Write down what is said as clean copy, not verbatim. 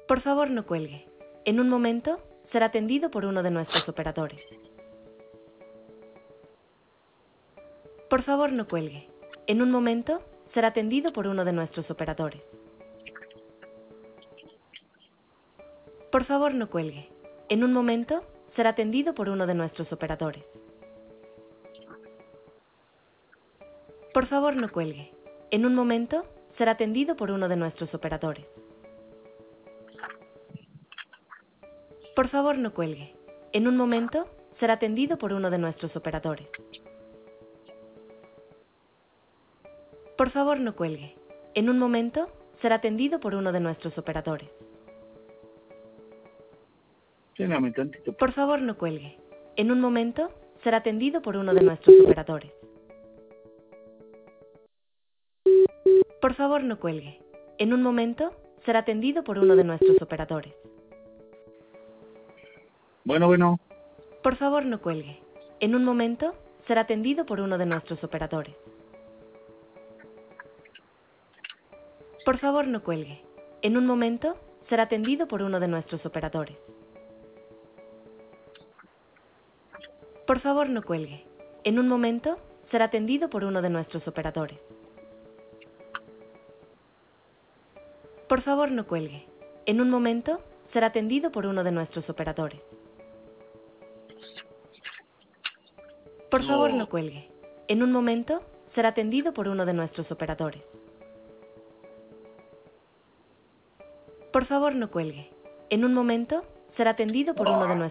Por favor, no cuelgue. En un momento, será atendido por uno de nuestros operadores. Por favor, no cuelgue. En un momento, será atendido por uno de nuestros operadores. Por favor, no cuelgue. En un momento, será atendido por uno de nuestros operadores. Por favor, no cuelgue. En un momento, será atendido por uno de nuestros operadores. Por favor, no cuelgue. En un momento, será atendido por uno de nuestros operadores. Por favor, no cuelgue. En un momento, será atendido por uno de nuestros operadores. Espérame tantito. Por favor, no cuelgue. En un momento, será atendido por uno de nuestros operadores. Por favor, no cuelgue. En un momento, será atendido por uno de nuestros operadores. Bueno. Por favor, no cuelgue. En un momento, será atendido por uno de nuestros operadores. Por favor, no cuelgue. En un momento, será atendido por uno de nuestros operadores. Por favor, no cuelgue. En un momento, será atendido por uno de nuestros operadores. Por favor, no cuelgue. En un momento, será atendido por uno de nuestros operadores. Por favor, no cuelgue. En un momento, será atendido por uno de nuestros operadores. Por favor, no cuelgue. En un momento, será atendido por uno de nuestros